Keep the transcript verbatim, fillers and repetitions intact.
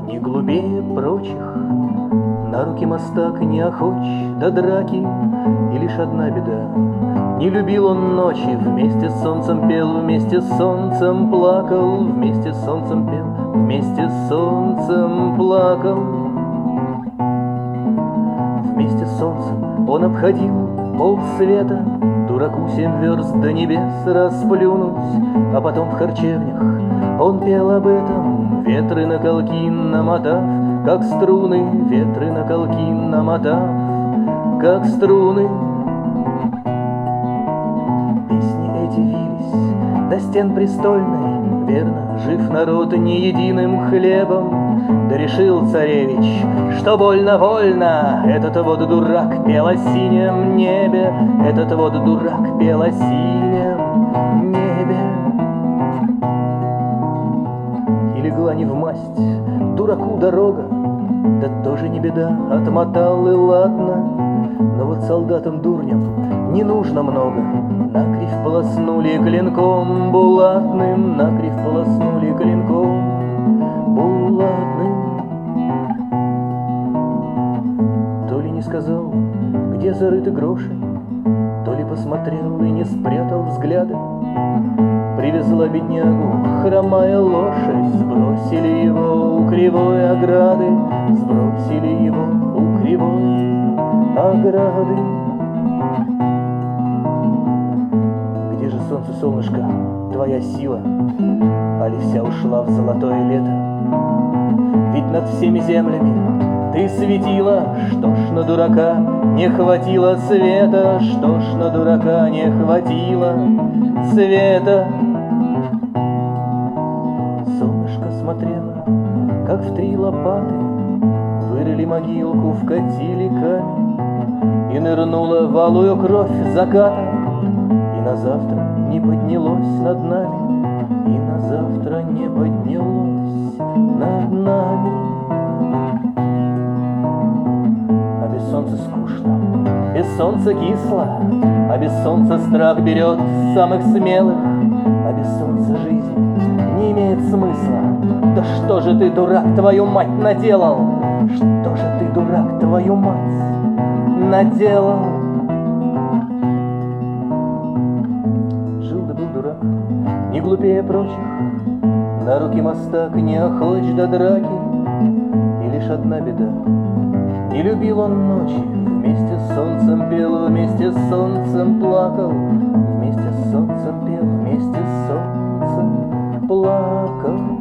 не глупее прочих, на руки мостак не охоч до драки. И лишь одна беда: не любил он ночи, вместе с солнцем пел, вместе с солнцем плакал, вместе с солнцем пел, вместе с солнцем плакал. Вместе с солнцем он обходил полсвета, дураку семь верст до небес расплюнуть, а потом в харчевнях он пел об этом, ветры на колки намотав, как струны, ветры на колки намотав, как струны. Песни эти вились до стен престольной, верно, жив народ не единым хлебом. Да решил царевич, что больно-вольно, этот вот дурак пел о синем небе, этот вот дурак пел о синем небе. И легла не в масть дураку дорога, да тоже не беда, отмотал и ладно. Но вот солдатам-дурням не нужно много, накривь полоснули клинком булатным, накривь полоснули клинком булатным. То ли не сказал, где зарыты гроши, то ли посмотрел и не спрятал взгляда. Привезла беднягу хромая лошадь, сбросили его у кривой ограды, сбросили его у кривой ограды. Где же солнце, солнышко, твоя сила, али вся ушла в золотое лето? Ведь над всеми землями ты светила, что ж на дурака не хватило света, что ж на дурака не хватило света. Солнышко смотрело, как в три лопаты вырыли могилку, вкатили камень, и нырнула в алую кровь заката, и на завтра не поднялось над нами, и на завтра не поднялось над нами. А без солнца скучно, без солнца кисло, а без солнца страх берет самых смелых, а без солнца жизнь не имеет смысла. Да что же ты, дурак, твою мать наделал? Что же ты, дурак, твою мать наделал? Жил да был дурак, не глупее прочих, на руки мостак не охоч до драки. И лишь одна беда: не любил он ночи, вместе с солнцем пел, вместе с солнцем плакал, вместе с солнцем пел, вместе с солнцем плакал.